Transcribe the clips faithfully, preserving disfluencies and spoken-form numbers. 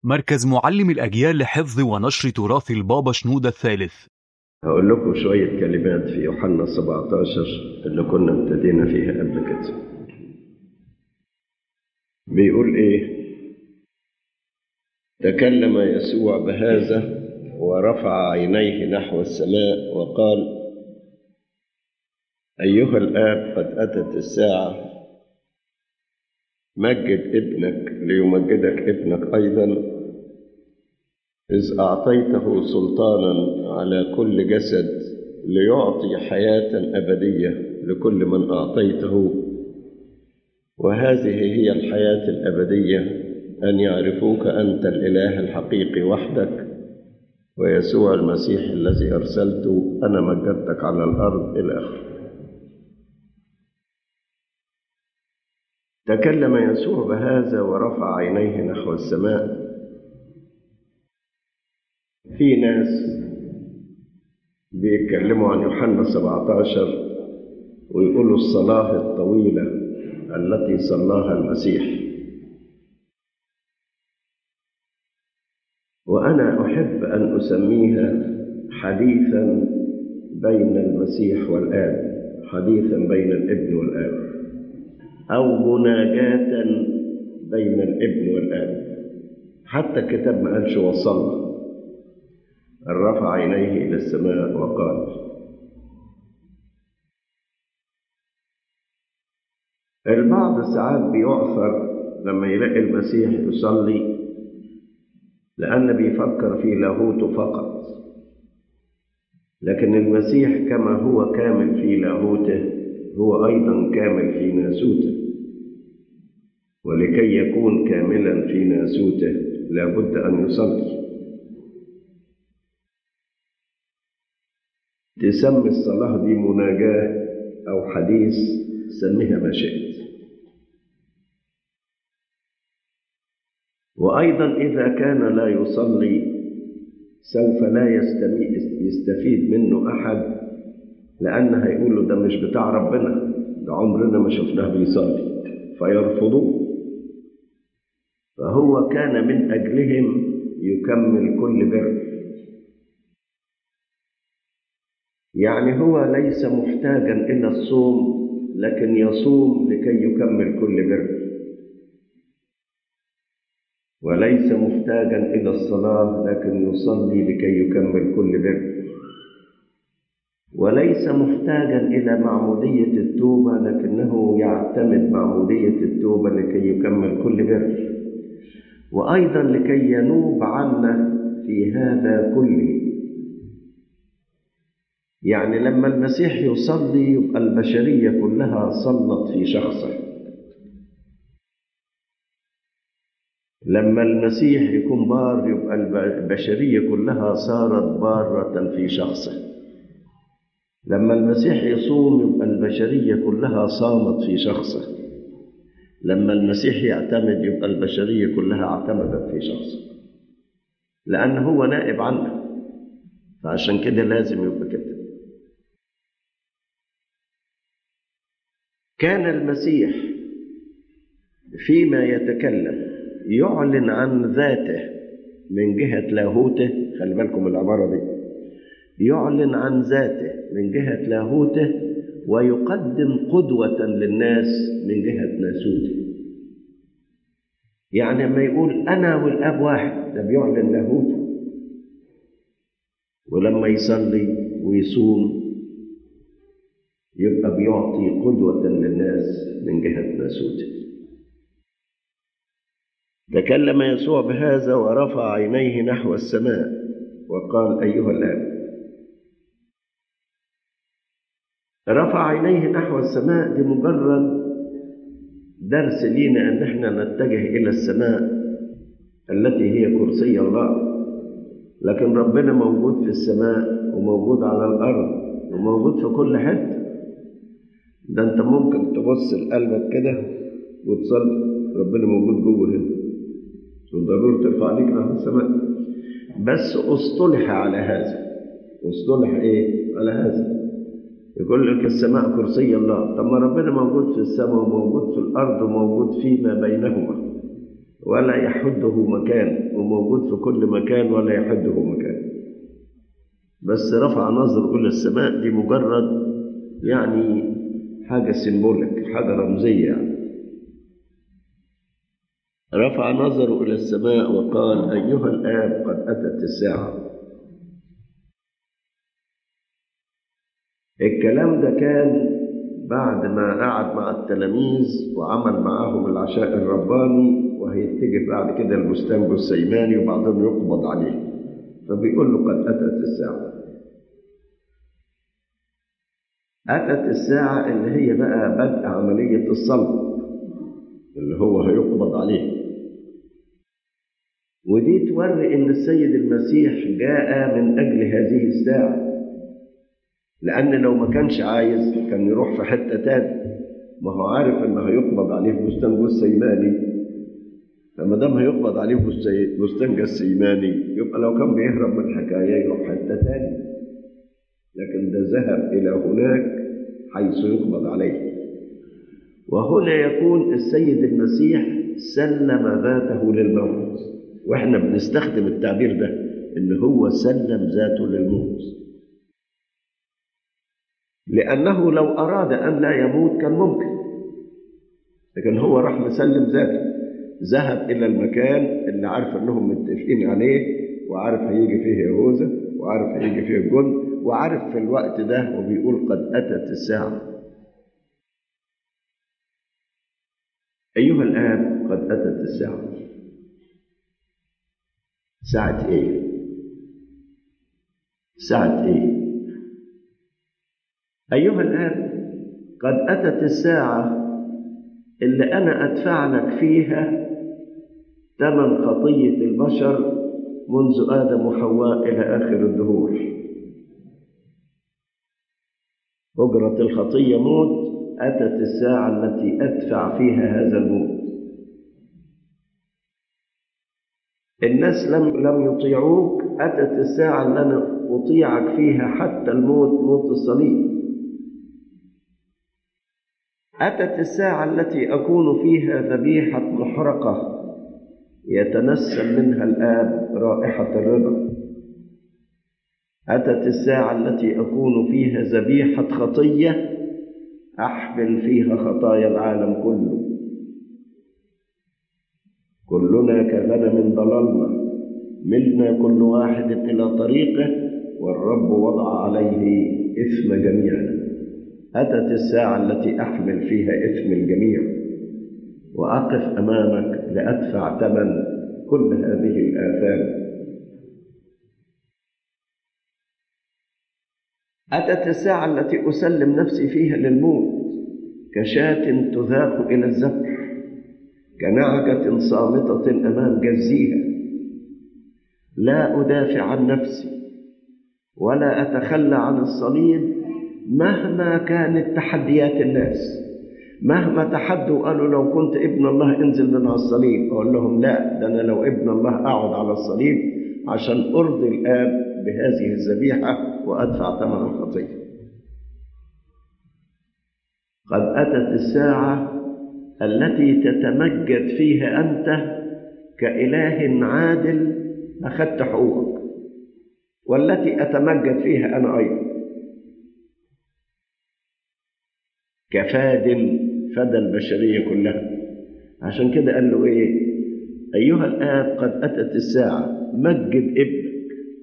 مركز معلم الأجيال لحفظ ونشر تراث البابا شنودة الثالث. هقول لكم شوية كلمات في يوحنا سبعة عشر اللي كنا ابتدينا فيها قبل كده. بيقول إيه؟ تكلم يسوع بهذا ورفع عينيه نحو السماء وقال: أيها الآب، قد أتت الساعة، مجد ابنك ليمجدك ابنك أيضا، إذ أعطيته سلطانا على كل جسد ليعطي حياة أبدية لكل من أعطيته، وهذه هي الحياة الأبدية، أن يعرفوك أنت الإله الحقيقي وحدك ويسوع المسيح الذي أرسلته، أنا مجدتك على الأرض، إلى آخره. تكلم يسوع بهذا ورفع عينيه نحو السماء. في ناس بيتكلموا عن يوحنا سبعة عشر ويقولوا الصلاة الطويلة التي صلاها المسيح، وأنا أحب أن أسميها حديثا بين المسيح والآب، حديثا بين الابن والآب، أو مناجاة بين الابن والآب. حتى الكتاب ما قالش وصلنا، رفع عينيه إلى السماء وقال. البعض ساعات بيعثر لما يلاقي المسيح يصلي لأن بيفكر في لاهوته فقط، لكن المسيح كما هو كامل في لاهوته هو أيضا كامل في ناسوته، ولكي يكون كاملا في ناسوته لابد أن يصلي. تسمي الصلاة دي مناجاة أو حديث، سميها ما شئت. وأيضا إذا كان لا يصلي سوف لا يستفيد منه أحد، لأن هيقول له ده مش بتاع ربنا، ده عمرنا ما شفناه بيصلي، فيرفضوه. فهو كان من أجلهم يكمل كل بر، يعني هو ليس محتاجا إلى الصوم، لكن يصوم لكي يكمل كل بر، وليس محتاجا إلى الصلاة، لكن يصلي لكي يكمل كل بر، وليس محتاجا إلى معمودية التوبة، لكنه يعتمد معمودية التوبة لكي يكمل كل بر، وأيضا لكي ينوب عنا في هذا كله. يعني لما المسيح يصلي يبقى البشرية كلها صلت في شخصه، لما المسيح يكون بار يبقى البشرية كلها صارت بارة في شخصه، لما المسيح يصوم يبقى البشرية كلها صامت في شخصه، لما المسيح يعتمد يبقى البشرية كلها اعتمدت في شخصه، لأن هو نائب عنه، فعشان كده لازم يبقى كده. كان المسيح فيما يتكلم يعلن عن ذاته من جهة لاهوته، خلي بالكم العبارة دي، يعلن عن ذاته من جهة لاهوته ويقدم قدوة للناس من جهة ناسوته. يعني لما يقول أنا والآب واحد، ده بيعلن لاهوته، ولما يصلي ويصوم يبقى بيعطي قدوة للناس من جهة ناسوته. تكلم يسوع بهذا ورفع عينيه نحو السماء وقال: أيها الآب. رفع عينيه نحو السماء دي مجرد درس لينا أن احنا نتجه إلى السماء التي هي كرسي الله، لكن ربنا موجود في السماء وموجود على الأرض وموجود في كل حتة. ده أنت ممكن تبص لقلبك كده وتصلي، ربنا موجود جوه هنا، وضروري ترفع عليك نحو السماء. بس اصطلح على هذا، اصطلح ايه على هذا؟ يقول لك السماء كرسي الله، طب ما ربنا موجود في السماء وموجود في الارض وموجود فيما بينهما، ولا يحده مكان، وموجود في كل مكان ولا يحده مكان. بس رفع نظره إلى السماء دي مجرد يعني حاجة سيمبوليك، حاجة رمزية يعني. رفع نظره إلى السماء وقال: أيها الآب قد أتت الساعة. الكلام ده كان بعد ما قعد مع التلاميذ وعمل معاهم العشاء الرباني، وهيتجه بعد كده البستان جثيماني وبعدين يقبض عليه، فبيقول له: قد أتت الساعة. أتت الساعة اللي هي بقى بدء عملية الصلب اللي هو هيقبض عليه. ودي توري إن السيد المسيح جاء من أجل هذه الساعة، لأن لو ما كانش عايز كان يروح في حتة تاني، ما هو عارف إنه هيقبض عليه في بستان جثيماني، فما دام هيقبض عليه في بستان جثيماني يبقى لو كان بيهرب من الحكاية يروح حتة تاني، لكن ده ذهب إلى هناك حيث يقبض عليه. وهنا يكون السيد المسيح سلم ذاته للموت، وإحنا بنستخدم التعبير ده إن هو سلم ذاته للموت، لأنه لو أراد أن لا يموت كان ممكن، لكن هو راح مسلم ذاته، ذهب إلى المكان اللي عارف أنهم متفقين عليه، وعارف هيجي فيه يهوذا، وعارف هيجي فيه الجند، وعارف في الوقت ده وبيقول: قد أتت الساعة. أيها الآب قد أتت الساعة. ساعة إيه؟ ساعة إيه؟ أيها الآب قد أتت الساعة اللي أنا أدفع لك فيها ثمن خطية البشر منذ آدم وحواء إلى آخر الدهور. أجرة الخطية موت، أتت الساعة التي أدفع فيها هذا الموت. الناس لم لم يطيعوك، أتت الساعة اللي أنا أطيعك فيها حتى الموت، موت الصليب. أتت الساعة التي أكون فيها ذبيحة محرقة يتنسم منها الآب رائحة الرضا. أتت الساعة التي أكون فيها ذبيحة خطية أحمل فيها خطايا العالم كله. كلنا كغنم ضللنا، ملنا كل واحد إلى طريقه، والرب وضع عليه إثم جميعنا. أتت الساعة التي أحمل فيها إثم الجميع، وأقف أمامك لأدفع ثمن كل هذه الآثام. أتت الساعة التي أسلم نفسي فيها للموت، كشاة تذاق إلى الذبح، كنعجة صامتة أمام جزيها. لا أدافع عن نفسي ولا أتخلى عن الصليب مهما كانت تحديات الناس. مهما تحدوا قالوا لو كنت ابن الله انزل من على الصليب، أقول لهم لا، ده أنا لو ابن الله أقعد على الصليب عشان أرضي الآب بهذه الذبيحة وأدفع ثمن الخطية. قد أتت الساعة التي تتمجد فيها أنت كإله عادل أخذت حقوقك، والتي أتمجد فيها أنا أيضا كفاد فدى البشرية كلها. عشان كده قال له إيه؟ أيها الآب قد أتت الساعة، مجد ابنك،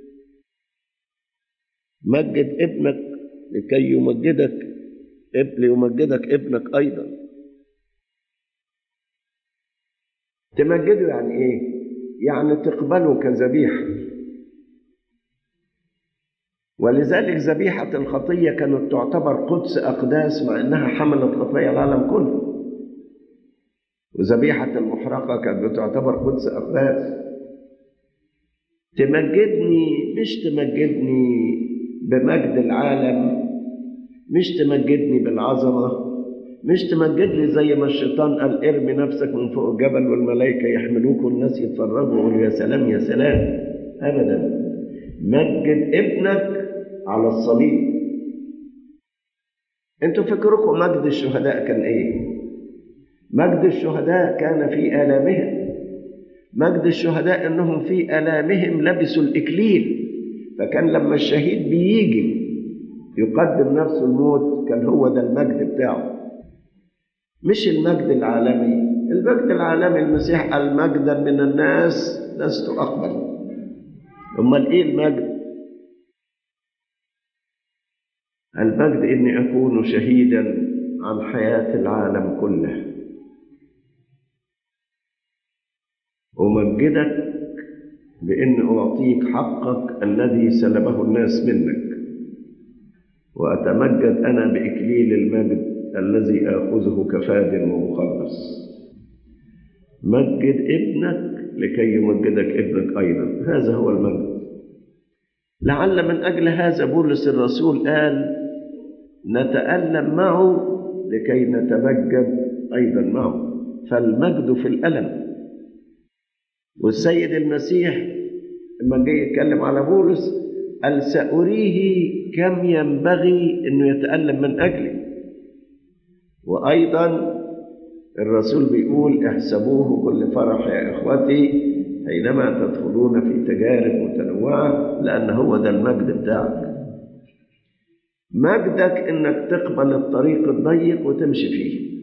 مجد ابنك لكي يمجدك ليمجدك ابنك أيضا. تمجده يعني إيه؟ يعني تقبله كذبيحة. ولذلك ذبيحة الخطية كانت تعتبر قدس أقداس مع أنها حملت خطايا العالم كله، وذبيحة المحرقة كانت بتعتبر قدس أقداس. تمجدني، مش تمجدني بمجد العالم، مش تمجدني بالعظمة، مش تمجدني زي ما الشيطان قال ارمي نفسك من فوق الجبل والملائكة يحملوك والناس يتفرجوا ويقولوا يا سلام يا سلام. أبدا، مجد ابنك على الصليب. انتوا فكركم مجد الشهداء كان ايه؟ مجد الشهداء كان في آلامهم، مجد الشهداء أنهم في آلامهم لبسوا الإكليل، فكان لما الشهيد بيجي يقدم نفسه الموت كان هو ده المجد بتاعه، مش المجد العالمي. المجد العالمي المسيح قال مجدا من الناس لست أقبل. أمال إيه المجد؟ المجد إني أكون شهيدا عن حياة العالم كله، أمجدك بإن أعطيك حقك الذي سلبه الناس منك، وأتمجد أنا بإكليل المجد الذي آخذه كفاد ومخلص. مجد ابنك لكي يمجدك ابنك أيضا، هذا هو المجد. لعل من أجل هذا بولس الرسول قال نتألم معه لكي نتمجد أيضا معه، فالمجد في الألم. والسيد المسيح لما جه يتكلم على بولس قال سأريه كم ينبغي أنه يتألم من أجلي. وأيضا الرسول بيقول احسبوه كل فرح يا إخوتي حينما تدخلون في تجارب متنوعة، لأن هو ده المجد بتاعك. مجدك إنك تقبل الطريق الضيق وتمشي فيه.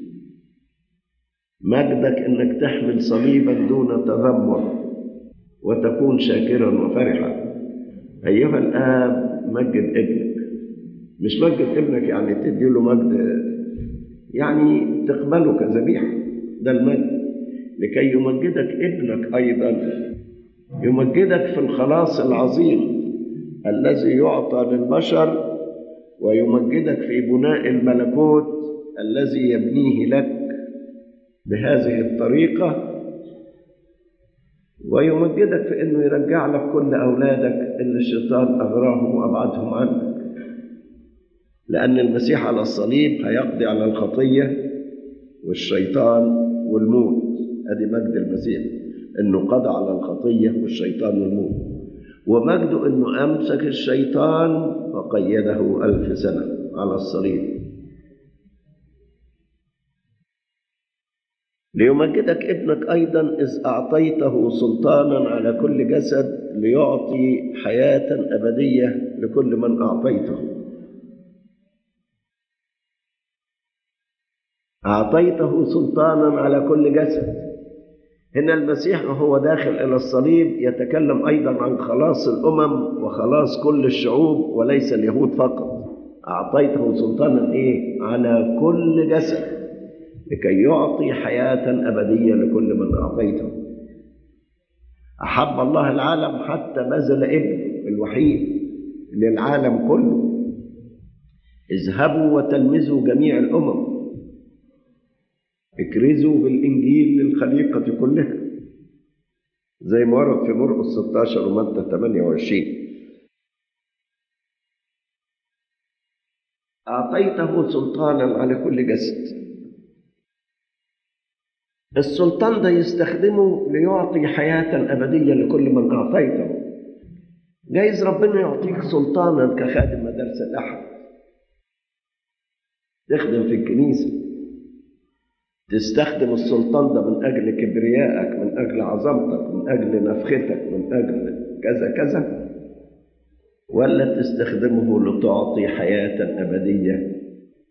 مجدك إنك تحمل صليبا دون تذمر وتكون شاكرا وفرحا. أيها الآب مجد ابنك، مش مجد ابنك يعني تدي له مجد، يعني تقبله كذبيحة، ده المجد. لكي يمجدك ابنك أيضا، يمجدك في الخلاص العظيم الذي يعطى للبشر، ويمجدك في بناء الملكوت الذي يبنيه لك بهذه الطريقة، ويمجدك في أنه يرجع لك كل أولادك اللي الشيطان أغراهم وأبعدهم عنك. لأن المسيح على الصليب هيقضي على الخطية والشيطان والموت. أدي مجد المسيح، أنه قضى على الخطية والشيطان والموت. ومجده أنه أمسك الشيطان وقيده ألف سنة على الصليب. ليمجدك ابنك أيضا إذ أعطيته سلطانا على كل جسد ليعطي حياة أبدية لكل من أعطيته. أعطيته سلطانا على كل جسد. هنا المسيح وهو داخل إلى الصليب يتكلم أيضا عن خلاص الأمم وخلاص كل الشعوب وليس اليهود فقط. أعطيته سلطانا إيه؟ على كل جسد لكي يعطي حياة أبدية لكل من أعطيته. أحب الله العالم حتى بذل ابنه الوحيد للعالم كله. اذهبوا وتلمذوا جميع الأمم، اكرزوا بالإنجيل للخليقة كلها، زي ما ورد في مرقس ستة عشر ومتى ثمانية وعشرين. أعطيته سلطانا على كل جسد. السلطان ده يستخدمه ليعطي حياة أبدية لكل من أعطيته. جايز ربنا يعطيك سلطانا كخادم مدارس الأحد، تخدم في الكنيسة، تستخدم السلطان ده من أجل كبريائك، من أجل عظمتك، من أجل نفختك، من أجل كذا كذا، ولا تستخدمه لتعطي حياة أبدية.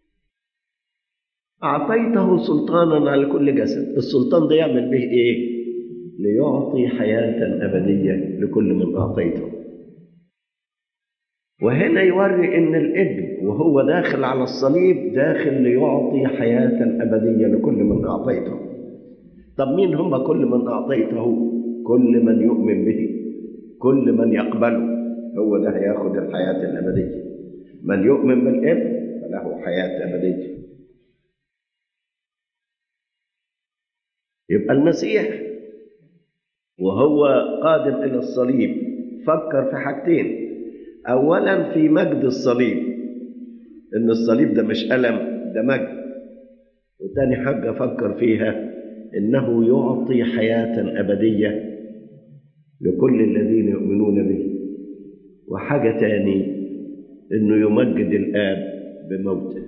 أعطيته سلطانا على كل جسد. السلطان ده يعمل به إيه؟ ليعطي حياة أبدية لكل من أعطيته. وهنا يوري إن الابن وهو داخل على الصليب داخل ليعطي حياة أبدية لكل من أعطيته. طب مين هم كل من أعطيته؟ كل من يؤمن به، كل من يقبله، هو ده هياخد الحياة الأبدية. من يؤمن بالابن فله حياة أبدية. يبقى المسيح وهو قادم إلى الصليب فكر في حاجتين. أولا في مجد الصليب، إن الصليب ده مش ألم، ده مجد. وتاني حاجة فكر فيها إنه يعطي حياة أبدية لكل الذين يؤمنون به. وحاجة تاني إنه يمجد الآب بموته.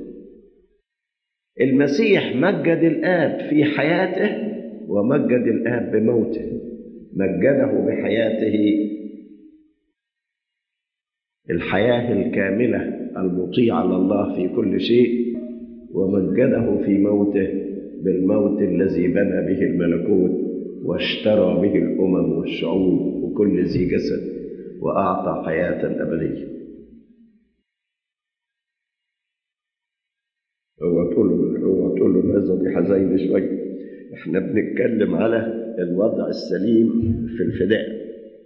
المسيح مجد الآب في حياته ومجد الآب بموته. مجده بحياته الحياة الكاملة المطيعة لله في كل شيء، ومجده في موته بالموت الذي بنى به الملكوت واشترى به الأمم والشعوب وكل ذي جسد وأعطى حياة أبدية. هو تقول هو تقول له هذا دي حزين شوية، احنا بنتكلم على الوضع السليم في الفداء.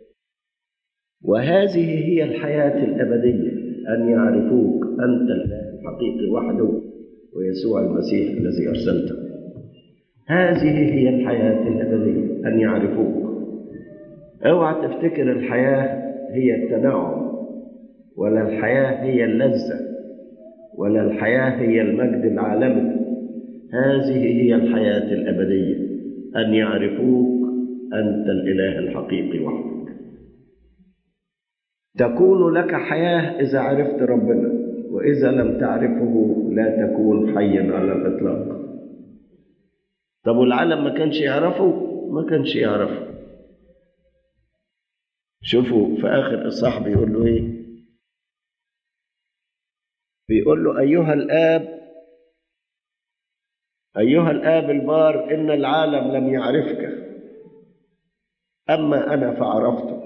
وهذه هي الحياة الأبدية، أن يعرفوك أنت الإله الحقيقي وحده ويسوع المسيح الذي أرسلته. هذه هي الحياة الأبدية، أن يعرفوك. اوعى تفتكر الحياة هي التنعم، ولا الحياة هي اللذة، ولا الحياة هي المجد العالمي. هذه هي الحياة الأبدية، أن يعرفوك أنت الإله الحقيقي وحدك. تكون لك حياة إذا عرفت ربنا، وإذا لم تعرفه لا تكون حيا على الإطلاق. طب والعالم ما كانش يعرفه؟ ما كانش يعرفه. شوفوا في آخر الصح بيقول له إيه؟ بيقول له أيها الآب أيها الآب البار، إن العالم لم يعرفك، أما أنا فعرفتك،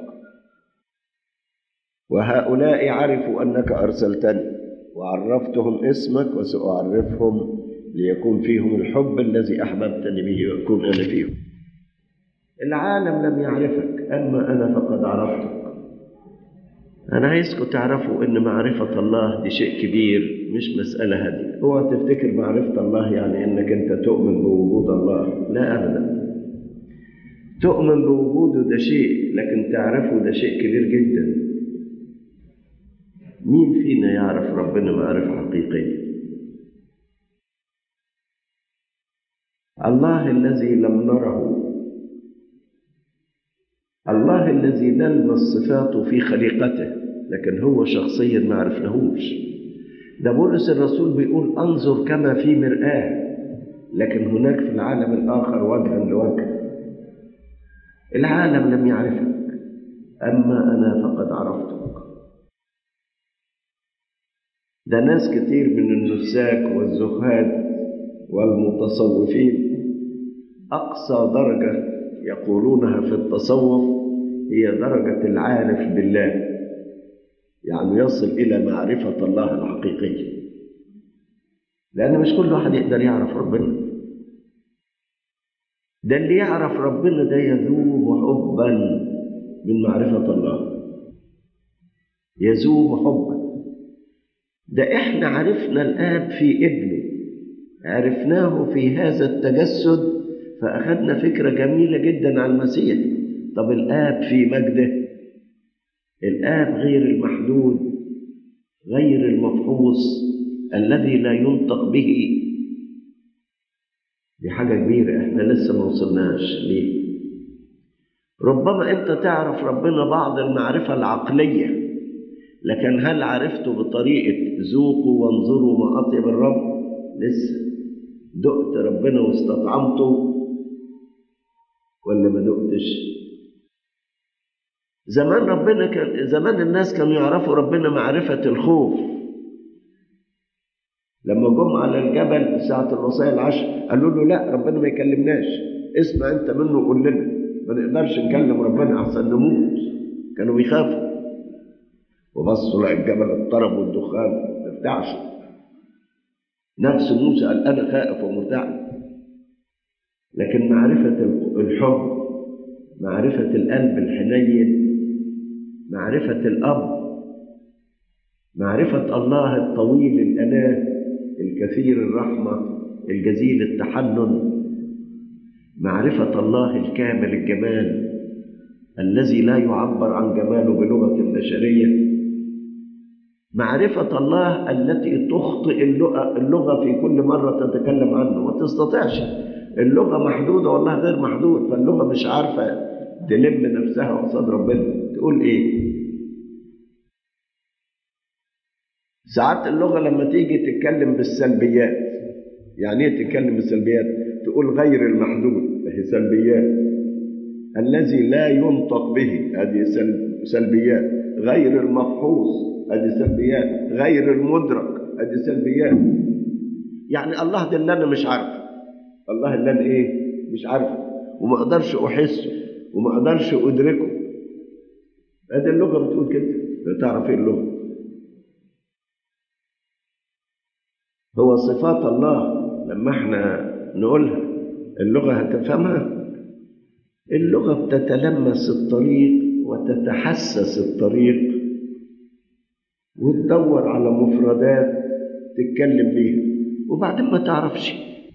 وهؤلاء عرفوا أنك أرسلتني، وعرفتهم اسمك وسأعرفهم ليكون فيهم الحب الذي أحببتني به ويكون أنا فيهم. العالم لم يعرفك، أما أنا فقد عرفتك. أنا عايزكم تعرفوا أن معرفة الله دي شيء كبير، مش مسألة هدي. اوعى تفتكر معرفة الله يعني أنك أنت تؤمن بوجود الله، لا أبدا. تؤمن بوجوده ده شيء، لكن تعرفه ده شيء كبير جدا. مين فينا يعرف ربنا معرفة حقيقية؟ الله الذي لم نره، الله الذي نلمس صفاته في خليقته، لكن هو شخصيا ما عرفناهوش. ده بولس الرسول بيقول انظر كما في مرآة، لكن هناك في العالم الآخر وجها لوجه. العالم لم يعرفك، أما أنا فقد عرفتك. ده ناس كتير من النساك والزهاد والمتصوفين أقصى درجة يقولونها في التصوف هي درجة العارف بالله، يعني يصل إلى معرفة الله الحقيقية، لأن مش كل واحد يقدر يعرف ربنا. ده اللي يعرف ربنا ده يذوب حبا من معرفة الله، يذوب حبا. ده إحنا عرفنا الآب في ابنه، عرفناه في هذا التجسد، فأخذنا فكرة جميلة جدا عن المسيح. طب الآب في مجده، الآب غير المحدود، غير المفحوص، الذي لا ينطق به. دي حاجة كبيرة احنا لسه ما وصلناش ليه. ربما انت تعرف ربنا بعض المعرفة العقلية، لكن هل عرفته بطريقة ذوقوا وانظروا ما أطيب الرب؟ لسه. دقت ربنا واستطعمته ولا ما دقتش؟ زمان ربنا كان زمان الناس كانوا يعرفوا ربنا معرفة الخوف. لما جم على الجبل ساعة الوصايا العشر قالوا له لا، ربنا ما يكلمناش، اسمع انت منه وقول لنا، ما نقدرش نكلم ربنا احسن نموت. كانوا بيخافوا، وبصوا لقى الجبل اضطرب والدخان ما ارتعش. نفس موسى قال انا خائف ومرتعب. لكن معرفة الحب، معرفة القلب الحنين، معرفة الأب، معرفة الله الطويل الأناة الكثير الرحمة الجزيل التحنن، معرفة الله الكامل الجمال الذي لا يعبر عن جماله بلغة البشرية، معرفة الله التي تخطئ اللغة في كل مرة تتكلم عنه، ما تستطيعش. اللغة محدودة والله غير محدود، فاللغة مش عارفة تلم نفسها قصاد ربنا تقول ايه. ساعات اللغة لما تيجي تتكلم بالسلبيات، يعني ايه تتكلم بالسلبيات؟ تقول غير المحدود، هي سلبيات. الذي لا ينطق به، هذه سلبيات. غير المفحوص، هذه سلبيات. غير المدرك، هذه سلبيات. يعني الله ده اللي أنا مش عارفه، الله اللي أنا إيه مش عارفه وما أقدرش أحسه وما أقدرش أدركه. هذه اللغة بتقول كده. تعرف إيه اللغة؟ هو صفات الله لما احنا نقولها اللغة هتفهمها. اللغة بتتلمس الطريق وتتحسس الطريق وتدور على مفردات تتكلم بيها، وبعدين ما تعرفش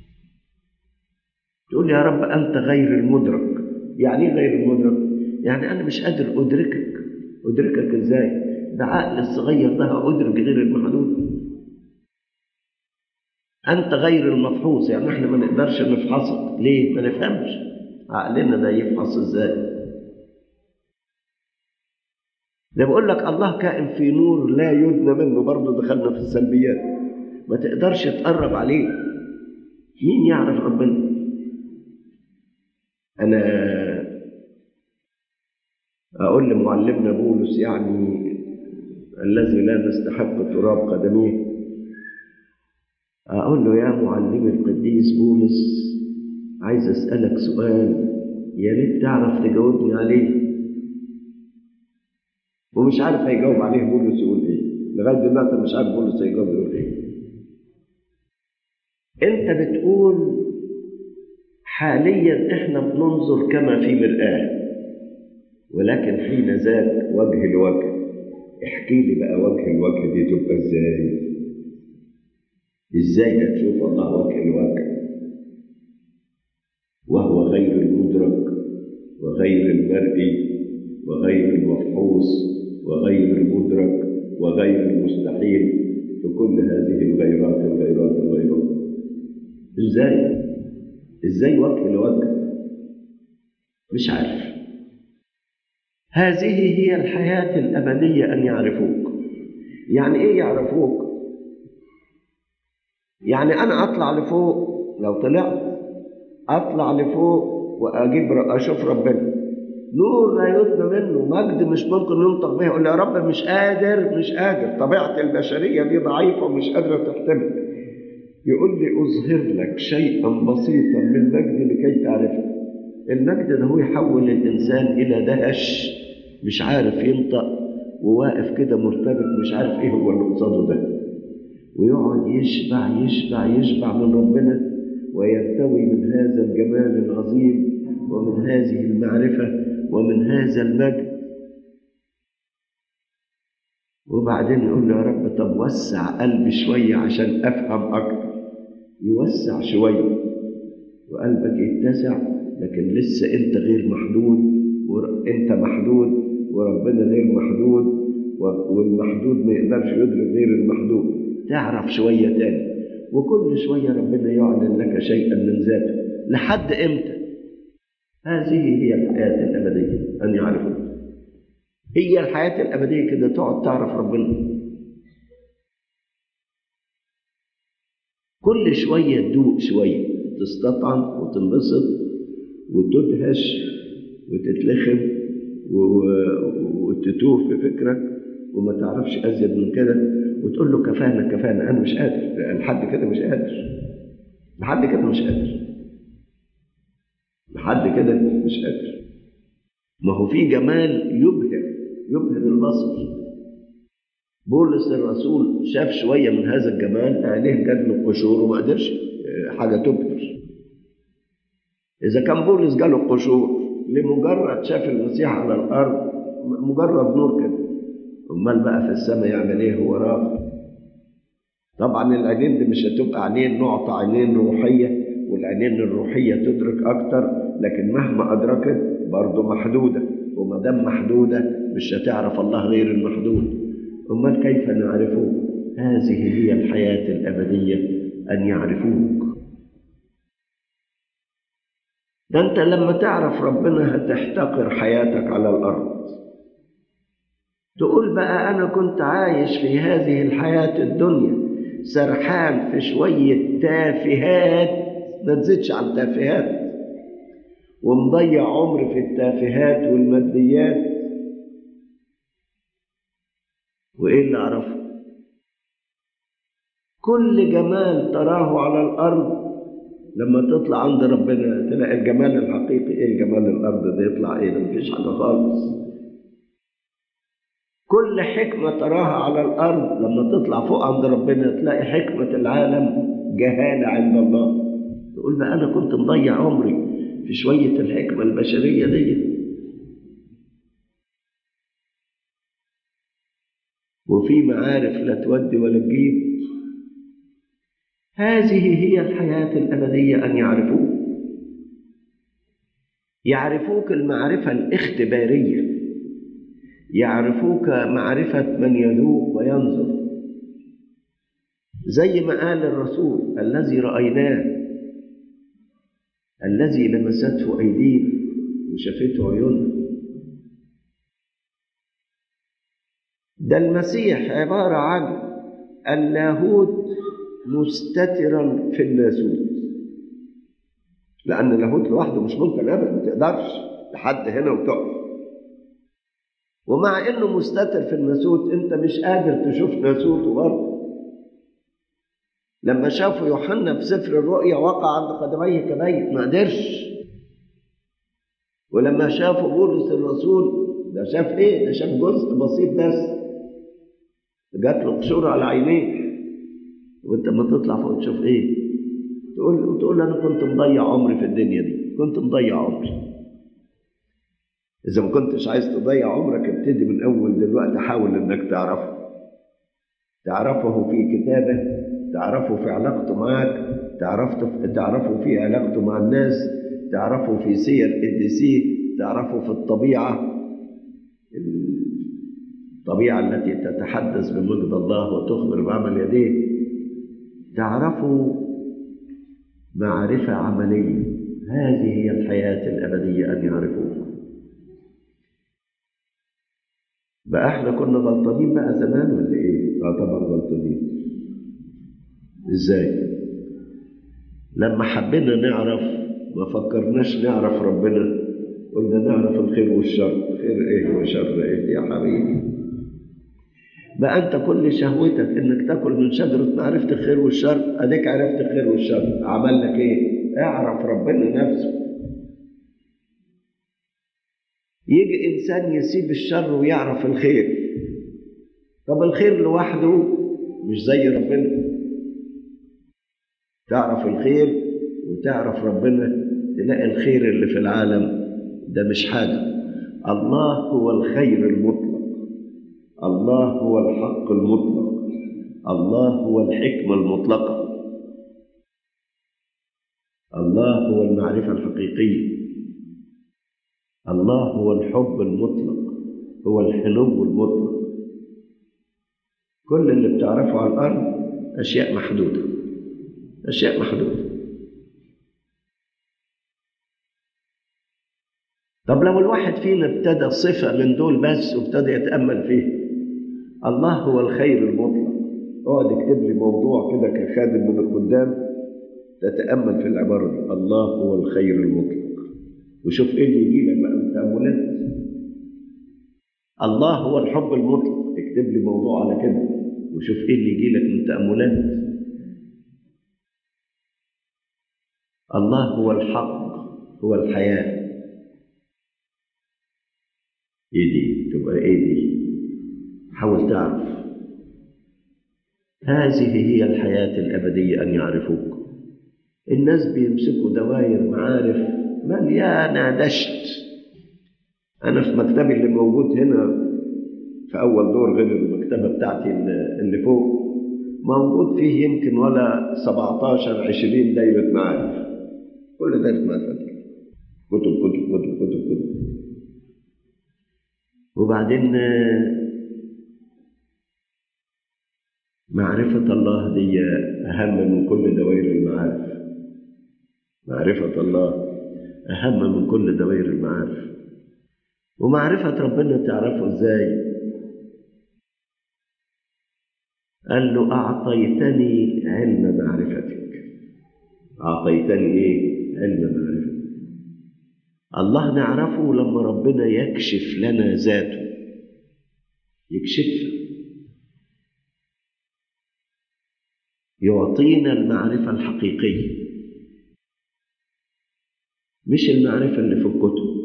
تقول يا رب أنت غير المدرك. يعني ايه غير المدرك؟ يعني أنا مش قادر أدركك. أدركك إزاي؟ ده عقل الصغير ده أدرك غير المحدود. أنت غير المفحوص، يعني احنا ما نقدرش نفحصك. ليه؟ ما نفهمش. عقلنا ده يفحص إزاي؟ ده بقول لك الله كائن في نور لا يدنى منه. برضه دخلنا في السلبيات، ما تقدرش تقرب عليه. مين يعرف ربنا؟ أنا أقول لمعلمنا بولس، يعني الذي لا نستحق تراب قدميه، أقول له يا معلمي القديس بولس، عايز أسألك سؤال يا ريت تعرف تجاوبني عليه. ومش عارف هيجاوب عليه بولس يقول إيه. لغاية دلوقتي مش عارف بولس هيجاوب يقول إيه. أنت بتقول حاليا إحنا بننظر كما في مرآة، ولكن حين ذاك وجه لوجه. احكي لي بقى وجه الوجه دي تبقى إزاي؟ إزاي هتشوف الله وجه لوجه وهو غير المدرك وغير المرئي وغير المفحوص وغير المدرك وغير المستحيل في كل هذه الغيرات الغيرات الغيرات؟ إزاي؟ إزاي وجه لوجه؟ مش عارف. هذه هي الحياة الأبدية، أن يعرفوك. يعني إيه يعرفوك؟ يعني أنا أطلع لفوق، لو طلعت أطلع لفوق وأجيب أشوف ربنا، نور لا يدنى منه، مجد مش ممكن ينطق به. يقول يا رب مش قادر مش قادر طبيعة البشرية دي ضعيفة ومش قادرة تحتمل. يقول لي أظهر لك شيئا بسيطا من المجد لكي تعرفه. المجد ده هو يحول الإنسان إلى دهش، مش عارف ينطق وواقف كده مرتبك، مش عارف إيه هو اللي قصاده ده، ويقعد يشبع يشبع يشبع من ربنا ويرتوي من هذا الجمال العظيم ومن هذه المعرفة ومن هذا المجد. وبعدين يقول له يا رب طب وسع قلبي شوية عشان أفهم أكتر. يوسع شوية وقلبك يتسع، لكن لسه أنت غير محدود، وأنت محدود وربنا غير محدود، والمحدود ما يقدرش يدرك غير المحدود. تعرف شوية تاني، وكل شوية ربنا يعلن لك شيئا من ذاته. لحد إمتى؟ هذه هي الحياة الأبدية، أن يعرفوك. هي الحياة الأبدية كده، تقعد تعرف ربنا كل شوية، تدوق شوية، تستطعم وتنبسط وتدهش وتتلخم وتتوه في فكرك وما تعرفش أزيد من كده، وتقول له كفانا كفانا أنا مش قادر، لحد كده مش قادر، لحد كده مش قادر، لحد كده مش قادر. ما هو في جمال يبهر يبهر البصر. بولس الرسول شاف شوية من هذا الجمال، عليه جد له قشور وما قدرش حاجة تبهر. إذا كان بولس جاله قشور لمجرد شاف المسيح على الأرض مجرد نور كده، أمال بقى في السماء يعمل إيه؟ هو راغب. طبعا العينين دي مش هتبقى عينين نعطى عينين روحية، والعينين الروحية تدرك أكتر، لكن مهما أدركت برضه محدودة، وما دام محدودة مش هتعرف الله غير المحدود. أمال كيف نعرفه؟ هذه هي الحياة الأبدية، أن يعرفوك. ده أنت لما تعرف ربنا هتحتقر حياتك على الأرض، تقول بقى أنا كنت عايش في هذه الحياة الدنيا سرحان في شوية تافهات، ما تزيدش عن تافهات، ومضيع عمر في التافهات والماديات، وإيه اللي أعرفه؟ كل جمال تراه على الأرض لما تطلع عند ربنا تلاقي الجمال الحقيقي. إيه الجمال الأرض ده؟ يطلع إيه ده؟ مفيش حاجة خالص. كل حكمة تراها على الأرض لما تطلع فوق عند ربنا تلاقي حكمة العالم جهالة عند الله. تقول بقى أنا كنت مضيع عمري في شوية الحكمة البشرية دي. وفي معارف لا تودي ولا تجيب. هذه هي الحياة الأبدية، أن يعرفوك. يعرفوك المعرفة الاختبارية، يعرفوك معرفة من يذوق وينظر، زي ما قال الرسول: الذي رأيناه، الذي لمسته أيدينا وشافته عيوننا. ده المسيح عبارة عن اللاهوت مستترا في الناسوت، لأن اللاهوت لوحده مش ممكن أبدا، ما تقدرش لحد هنا وتقف. ومع إنه مستتر في الناسوت أنت مش قادر تشوف ناسوته برضه. لما شافوا يوحنا في سفر الرؤيا وقع عند قدميه كميت، ما قدرش. ولما شافوا بولس الرسول ده شاف إيه؟ ده شاف جزء بسيط بس، جات له قشور على عينيه. وانت ما تطلع فوق تشوف ايه؟ تقول تقول انا كنت مضيع عمري في الدنيا دي، كنت مضيع عمري. اذا ما كنتش عايز تضيع عمرك ابتدي من اول دلوقتي، حاول انك تعرفه تعرفه في كتابه، تعرفه في علاقته معك، تعرفه تعرفه في علاقته مع الناس، تعرفه في سير قديسيه، تعرفه في الطبيعه الطبيعة التي تتحدث بمجد الله وتخبر بعمل يديه. تعرفوا معرفة عملية. هذه هي الحياة الأبدية، أن يعرفوك. بقى احنا كنا غلطانين بقى زمان ولا ايه؟ اه طبعا غلطانين. ازاي؟ لما حبينا نعرف ما فكرناش نعرف ربنا، قلنا نعرف الخير والشر. خير ايه وشر ايه يا حبيبي؟ بقى أنت كل شهوتك إنك تأكل من شجرة معرفة الخير والشر، أديك عرفت الخير والشر، عمل لك إيه؟ اعرف ربنا نفسه. يجي إنسان يسيب الشر ويعرف الخير. طب الخير لوحده مش زي ربنا. تعرف الخير وتعرف ربنا، تلاقي الخير اللي في العالم ده مش حاجة. الله هو الخير المطلق، الله هو الحق المطلق، الله هو الحكمة المطلقة، الله هو المعرفة الحقيقية، الله هو الحب المطلق، هو الحنو المطلق. كل اللي بتعرفه على الأرض أشياء محدودة، أشياء محدودة. طب لو الواحد فينا ابتدى صفة من دول بس وابتدى يتأمل فيه، الله هو الخير المطلق، اقعد اكتب لي موضوع كده كخادم من الخدام تتأمل في العبارة دي: الله هو الخير المطلق، وشوف ايه اللي يجي لك بقى من تأملات. الله هو الحب المطلق، اكتب لي موضوع على كده وشوف ايه اللي يجي لك من تأملات. الله هو الحق، هو الحياة. ايه دي؟ تبقى ايه دي؟ حاول تعرف. هذه هي الحياة الأبدية، أن يعرفوك. الناس بيمسكوا دوائر معارف مليانة دشت. أنا في مكتبي اللي موجود هنا في أول دور غير المكتبة بتاعتي اللي فوق، موجود فيه يمكن ولا سبعتاشر عشرين دايرة معارف. كل دايرة معارف كتب كتب كتب كتب كتب. وبعدين معرفة الله دي أهم من كل دوائر المعارف. معرفة الله أهم من كل دوائر المعارف. ومعرفة ربنا تعرفه إزاي؟ قال له: أعطيتني علم معرفتك. أعطيتني إيه؟ علم معرفتك. الله نعرفه لما ربنا يكشف لنا ذاته، يكشفها، يعطينا المعرفة الحقيقية، مش المعرفة اللي في الكتب،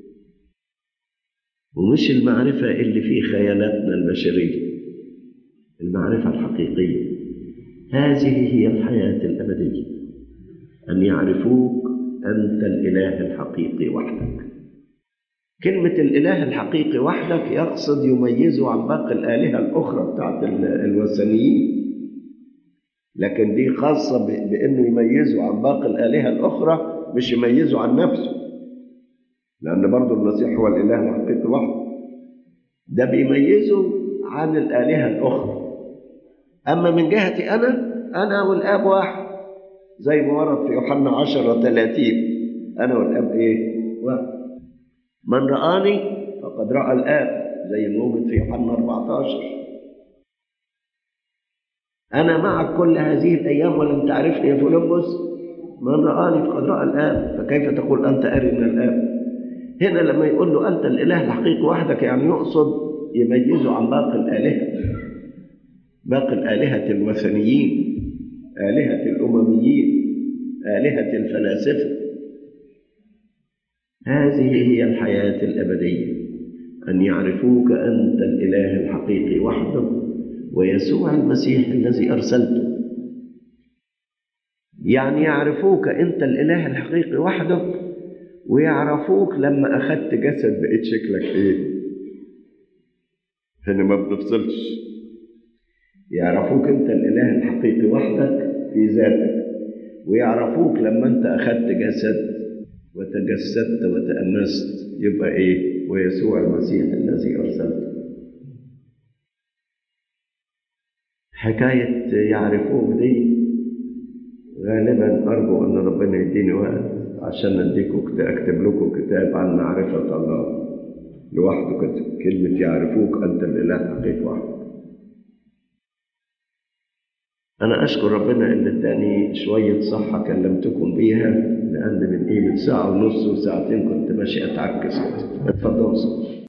ومش المعرفة اللي في خيالاتنا البشرية، المعرفة الحقيقية. هذه هي الحياة الأبدية، أن يعرفوك أنت الإله الحقيقي وحدك. كلمة الإله الحقيقي وحدك يقصد يميزه عن باقي الآلهة الأخرى بتاعت الوثنيين، لكن دي خاصة بأنه يميزه عن باقي الآلهة الأخرى، مش يميزه عن نفسه، لأن برضو المسيح هو الإله الحقيقي وحده، ده بيميزه عن الآلهة الأخرى. أما من جهتي أنا أنا والآب واحد، زي ما ورد في يوحنا عشرة ثلاثين، أنا والآب إيه؟ واحد. من رآني فقد رأى الآب، زي ما ورد في يوحنا أربعة عشر. أنا معك كل هذه الأيام ولم تعرفني يا فيلبس، من رآني فقد رأى الآب، فكيف تقول أنت أرنا الآب؟ هنا لما يقول له أنت الإله الحقيقي وحدك، يعني يقصد يميزه عن باقي الآلهة، باقي الآلهة الوثنيين، آلهة الأمميين، آلهة الفلاسفة. هذه هي الحياة الأبدية، أن يعرفوك أنت الإله الحقيقي وحدك ويسوع المسيح الذي أرسلته. يعني يعرفوك أنت الإله الحقيقي وحدك، ويعرفوك لما أخذت جسد بقيت شكلك إيه. هنا ما بنفصلش، يعرفوك أنت الإله الحقيقي وحدك في ذاتك، ويعرفوك لما أنت أخذت جسد وتجسدت وتأنست يبقى إيه؟ ويسوع المسيح الذي أرسلته. حكاية يعرفوك دي غالبا أرجو أن ربنا يديني وقت عشان أديكم أكتب لكم كتاب عن معرفة الله لوحده كده، كلمة يعرفوك أنت الإله الحقيقي وحدك. أنا أشكر ربنا إن اداني شوية صحة كلمتكم بيها، لأن من قيمة ساعة ونص وساعتين كنت ماشي أتعكس. اتفضلوا.